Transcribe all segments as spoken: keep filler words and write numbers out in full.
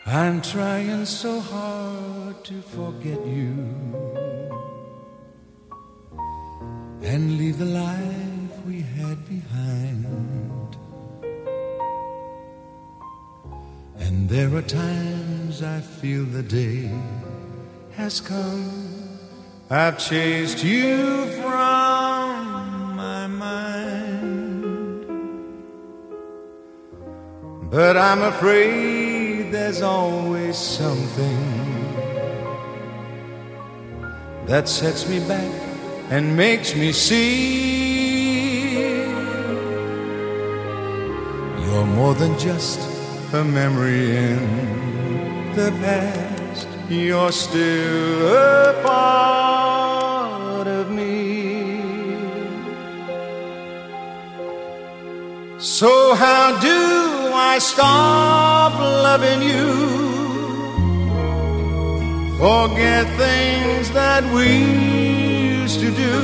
I'm trying so hard to forget you and leave the life we had behind. And there are times I feel the day has come. I've chased you from my mind, but I'm afraid there's always something that sets me back and makes me see you're more than just a memory in the past. You're still a part of me. So how do I stop loving you? Forget things that we used to do.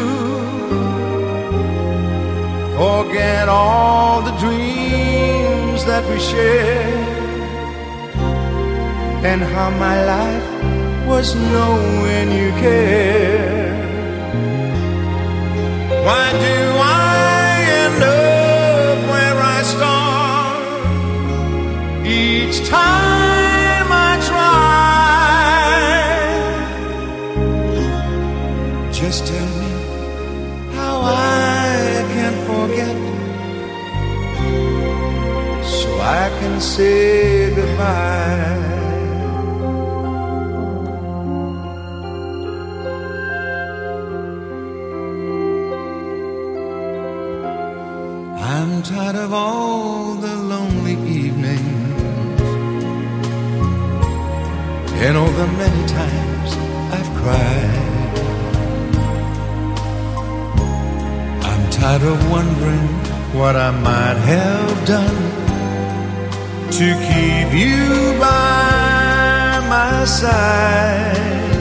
Forget all the dreams that we shared, and how my life was knowing you cared. Why do I end up where I start each time I try? Just tell me how I can forget, so I can say goodbye. I'm tired of all the lonely evenings and all the many times I've cried. I'm tired of wondering what I might have done to keep you by my side,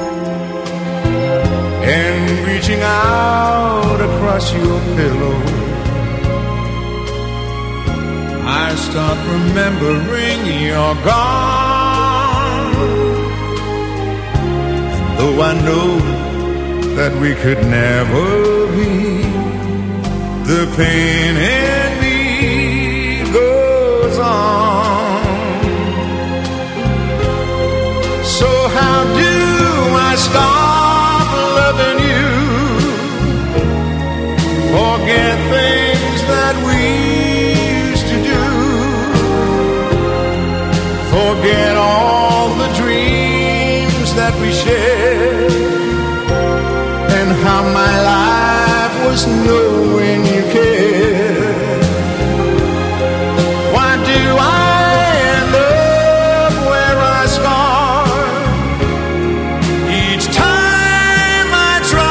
and reaching out across your pillow, I start remembering you're gone. And though I know that we could never be, the pain in me goes on. So how do I stop loving you? Forget things that we forget all the dreams that we shared, and how my life was knowing you cared. Why do I end up where I start each time I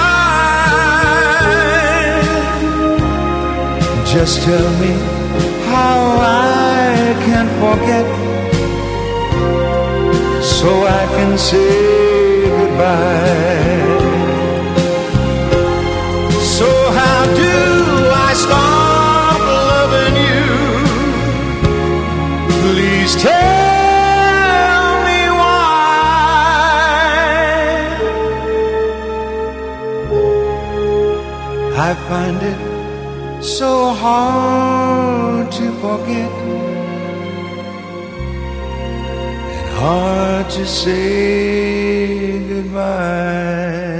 try? Just tell me how I can forget, so I can say goodbye. So how do I stop loving you? Please tell me why. I find it so hard to forget, hard to say goodbye.